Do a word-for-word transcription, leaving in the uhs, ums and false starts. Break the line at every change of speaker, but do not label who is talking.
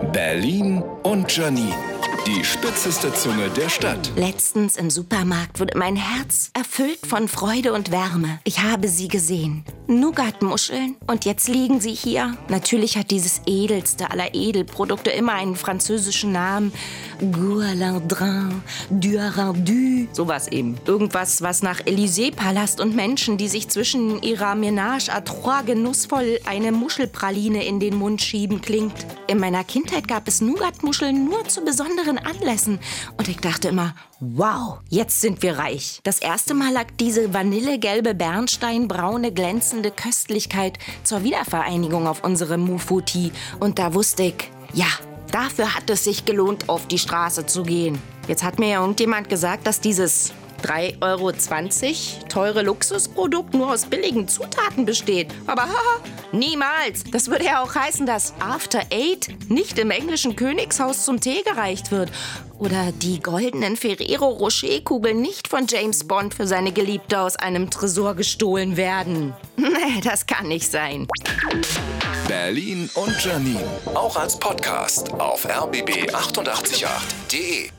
Berlin und Janine, die spitzeste Zunge der Stadt.
Letztens im Supermarkt wurde mein Herz erfüllt von Freude und Wärme. Ich habe sie gesehen. Nougatmuscheln. Und jetzt liegen sie hier. Natürlich hat dieses edelste aller Edelprodukte immer einen französischen Namen. Gualardrin, Duarendu. Sowas eben. Irgendwas, was nach Élysée-Palast und Menschen, die sich zwischen ihrer Ménage à trois genussvoll eine Muschelpraline in den Mund schieben, klingt. In meiner Kindheit gab es Nougatmuscheln nur zu besonderen Anlässen. Und ich dachte immer, wow, jetzt sind wir reich. Das erste Mal lag diese vanillegelbe, bernsteinbraune, glänzende Köstlichkeit zur Wiedervereinigung auf unserem Mufuti. Und da wusste ich, ja, dafür hat es sich gelohnt, auf die Straße zu gehen. Jetzt hat mir ja irgendjemand gesagt, dass dieses drei Euro zwanzig teure Luxusprodukt nur aus billigen Zutaten besteht. Aber haha, niemals. Das würde ja auch heißen, dass After Eight nicht im englischen Königshaus zum Tee gereicht wird. Oder die goldenen Ferrero-Rocher-Kugeln nicht von James Bond für seine Geliebte aus einem Tresor gestohlen werden. Nee, das kann nicht sein.
Berlin und Janine, auch als Podcast auf r b b acht acht acht punkt de.